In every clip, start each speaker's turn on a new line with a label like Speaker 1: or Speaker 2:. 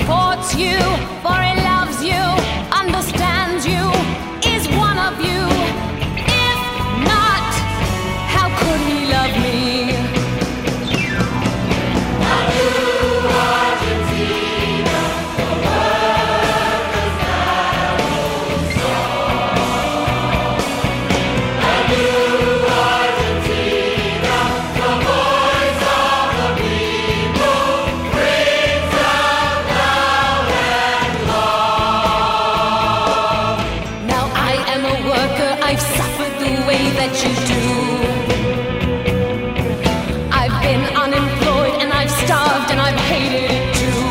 Speaker 1: supports you, for he loves you, understands you, is one of you. If not, how could he love me? I've suffered the way that you do. I've been unemployed and I've starved and I've hated it too.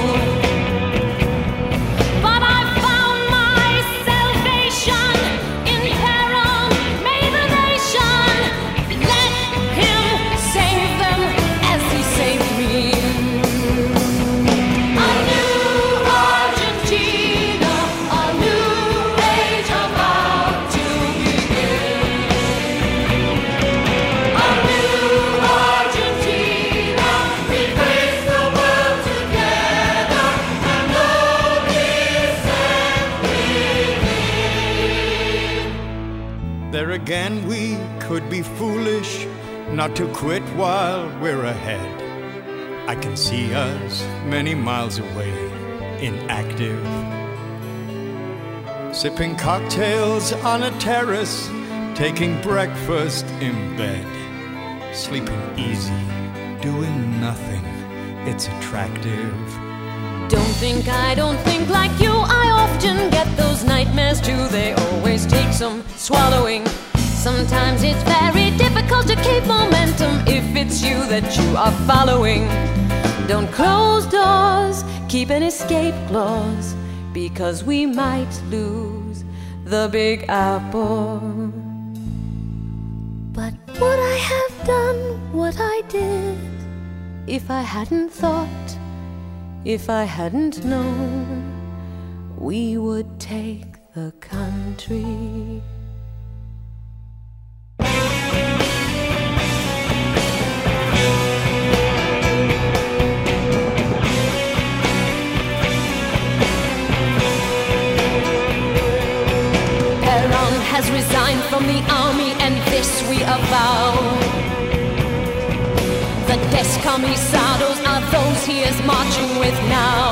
Speaker 1: But I found my salvation in peril, made the nation. Let him save them as he saved me. A new Argentina, a new age about to
Speaker 2: There again, we could be foolish not to quit while we're ahead. I can see us many miles away, inactive, sipping cocktails on a terrace, taking breakfast in bed, sleeping easy, doing nothing. It's attractive.
Speaker 1: I don't think like you. I often get those nightmares too. They always take some swallowing. Sometimes it's very difficult to keep momentum if it's you that you are following. Don't close doors, keep an escape clause, because we might lose the Big Apple. But would I have done what I did if I hadn't thought, if I hadn't known we would take the country? Perón has resigned from the army, and this we avow. The descomisados are those he is marching with now.